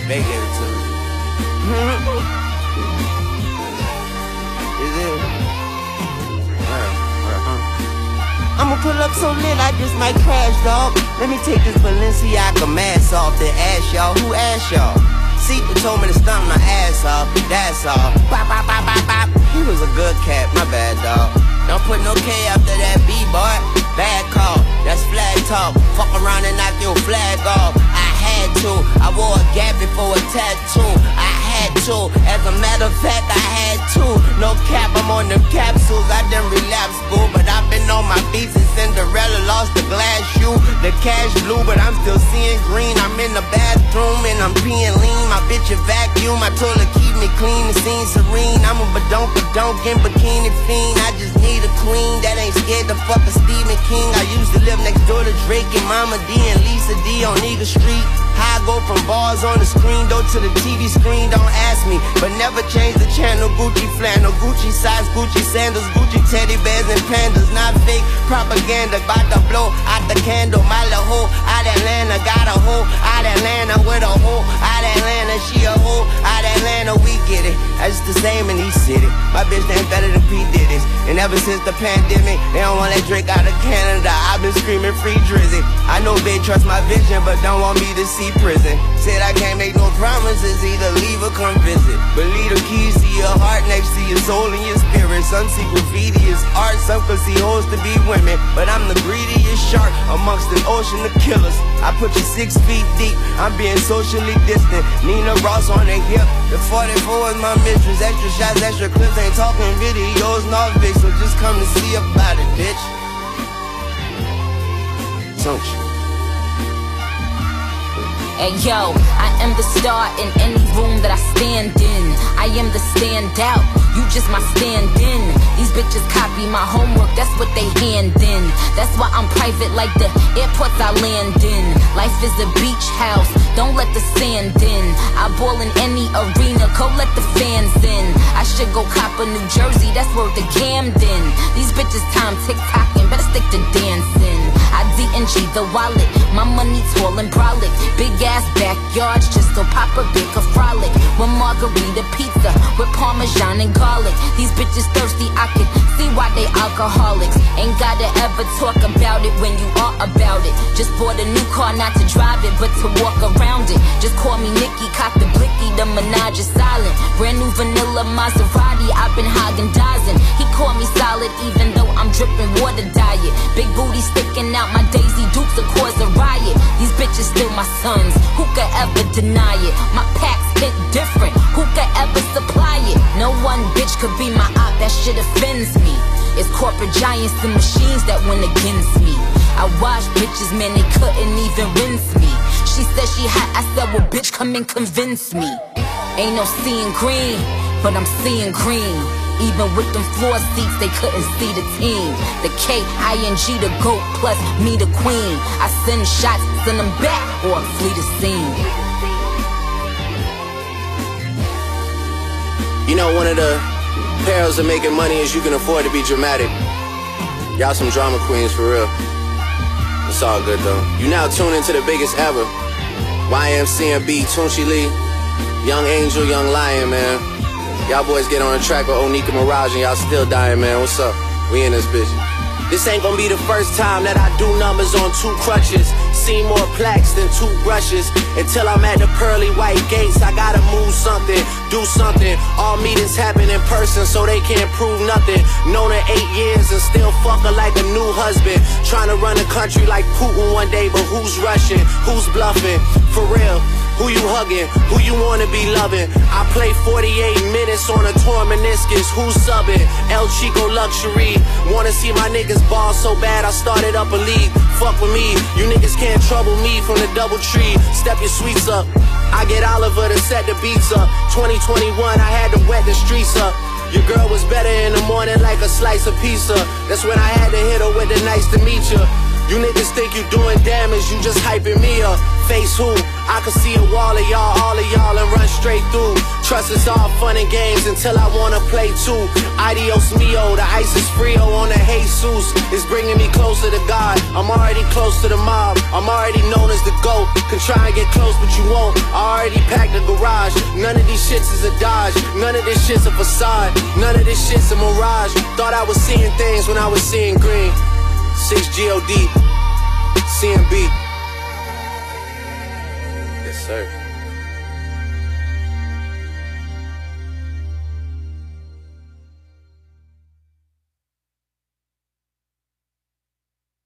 They gave it to me. Is it? I'ma pull up so lit, I just might crash, dog. Let me take this Balenciaga mask off, then ask y'all, who asked y'all? Seaton told me to stomp my ass off, that's all. Bop, bop, bop, bop, bop. He was a good cat, my bad, dog. Don't put no K after that B, boy. Bad call, that's flag talk. Fuck around and knock your flag off. I had to, I wore a gap before a tattoo. I had to, as a matter of fact, I had to. No cap, I'm on them capsules, I done relapsed, boo. But I've been on my feet since Cinderella lost the glass shoe. The cash blue, but I'm still seeing green. I'm in the bathroom and I'm peeing lean. My bitch a vacuum, I told her keep me clean, the scene serene. I'm a badonk in bikini fiend. I just need a queen that ain't scared to fuck a Stephen King. I used to live next door to Drake and Mama D and Lisa D on Eagle Street. How I go from bars on the screen door to the TV screen, don't ask me. But never change the channel, Gucci flannel, Gucci size, Gucci sandals, Gucci teddy bears and pandas. Not fake propaganda, bout to blow out the candle. My little hoe out Atlanta, got a hoe out Atlanta with a hoe out Atlanta. She a hoe out Atlanta, we get it. That's the same in each city. My bitch ain't better than P. Diddy's. And ever since the pandemic, they don't want that Drake out of Canada. I've been screaming free Drizzy. I know they trust my vision, but don't want me to see prison. Said I can't make no promises, either leave or come visit. But leave the keys to your heart next to your soul and your spirit. Some see graffiti as art, some could see hoes to be women. But I'm the greediest shark amongst an ocean of killers. I put you 6 feet deep, I'm being socially distant. Nina Ross on the hip, the 44 is my mistress. Extra shots, extra clips, ain't talking videos, no fix. So just come to see about it, bitch. Don't you? Hey yo, I am the star in any room that I stand in. I am the standout, you just my stand-in. These bitches copy my homework, that's what they hand in. That's why I'm private like the airports I land in. Life is a beach house, don't let the sand in. I ball in any arena, go let the fans in. I should go cop a New Jersey, that's worth the Camden. These bitches time tick-tocking, better stick to dancing. I D&G the wallet, my money tall and brolic. Big ass backyards, just so Papa Big a frolic. With margarita pizza, with Parmesan and garlic. These bitches thirsty, I can see why they alcoholics. Ain't gotta ever talk about it when you are about it. Just bought a new car, not to drive it, but to walk around it. Just call me Nikki, cock the blicky, the Minaj is silent. Brand new vanilla Maserati, I've been Haagen-Dazsing. He called me solid, even though I'm dripping water diet. Big booty sticking out, my Daisy Dukes will cause a riot. These bitches still my sons, who could ever deny it? My packs hit different, who could ever supply it? No one bitch could be my op, that shit offends me. It's corporate giants and machines that went against me. I watched bitches, man, they couldn't even rinse me. She said she hot, I said, well bitch, come and convince me. Ain't no seeing green, but I'm seeing green. Even with them floor seats, they couldn't see the team. The K-I-N-G, the GOAT, plus me, the queen. I send shots, send them back, or flee the scene. You know, one of the perils of making money is you can afford to be dramatic. Y'all some drama queens for real. It's all good though. You now tune into the biggest ever. YMCMB, Tunchi Lee, Young Angel, Young Lion, man. Y'all boys get on the track with Onika Mirage and y'all still dying, man. What's up? We in this bitch. This ain't gonna be the first time that I do numbers on 2 crutches. See more plaques than 2 brushes. Until I'm at the pearly white gates, I gotta move something, do something. All meetings happen in person, so they can't prove nothing. Known her 8 years and still fuck her like a new husband. Trying to run a country like Putin one day, but who's rushing? Who's bluffing? For real. Who you hugging? Who you wanna be loving? I play 48 minutes on a torn meniscus. Who's subbing? El Chico Luxury. Wanna see my niggas ball so bad I started up a league. Fuck with me, you niggas can't trouble me from the double tree. Step your sweets up. I get Oliver to set the beats up. 2021, I had to wet the streets up. Your girl was better in the morning like a slice of pizza. That's when I had to hit her with the nice to meet you. You niggas think you doing damage, you just hyping me up. Face who? I can see a wall of y'all, all of y'all, and run straight. straight through. Trust is all fun and games until I wanna play too. Adios mio, the ISIS Frio on the Jesus is bringing me closer to God. I'm already close to the mob, I'm already known as the GOAT. Can try and get close but you won't, I already packed the garage. None of these shits is a dodge, none of this shit's a facade, none of this shit's a mirage. Thought I was seeing things when I was seeing green. 6 GOD, CMB. Yes sir.